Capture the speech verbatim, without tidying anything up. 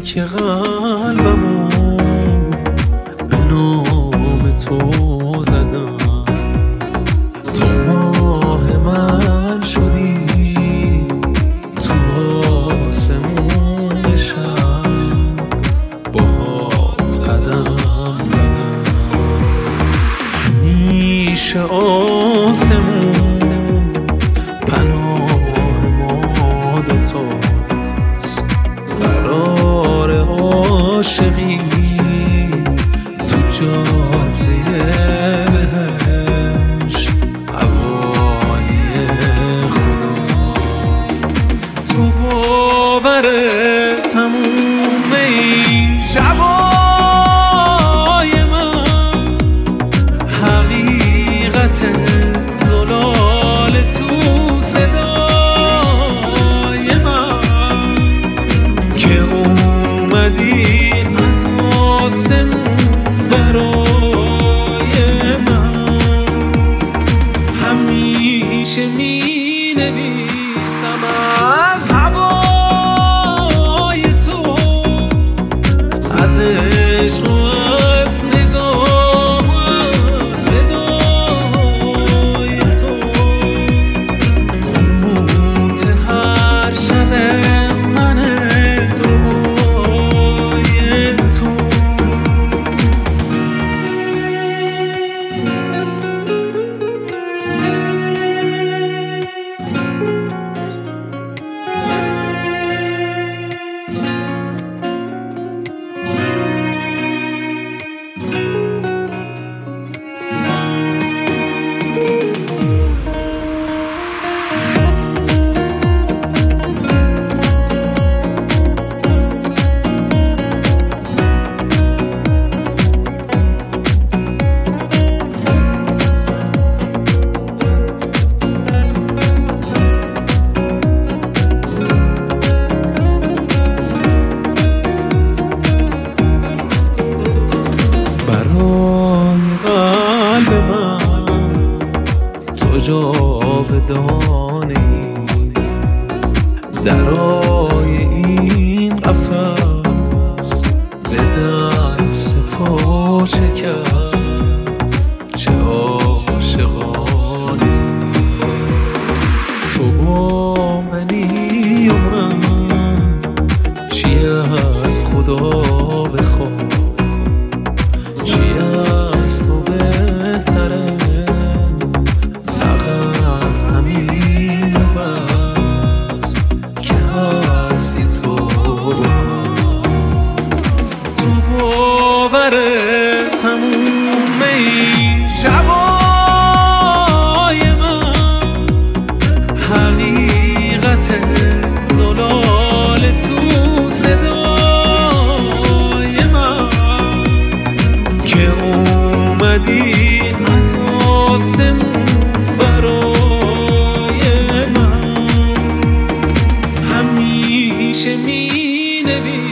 که قلبمو به نام تو زدم. تو ماه من شدی، تو آسمون شب باهات قدم زدم. همیشه آسمون پناه ما دوتاست، قرار عاشقی تو جاده بهشت حوالی خداست. تو باور تموم این شبای من حقیقت زلال تو صدای من که اومدی از آسمون برای من. همیشه می نویسم از هوای تو، از عشق و از نگاه و از صدای تو. قوت هر شب منه دعای تو. قلب من تو جاودانی، درای این قفس به دست تو شکست. چه عاشقانی تو با منی و من، چی از خدا بخوام، چی از تو بهتره، فقط همین بس که هستی تو. تو باور تموم این شبای من حقیقت زلال تو صدای من که اومدی از آسمون برای من. همیشه می نویسم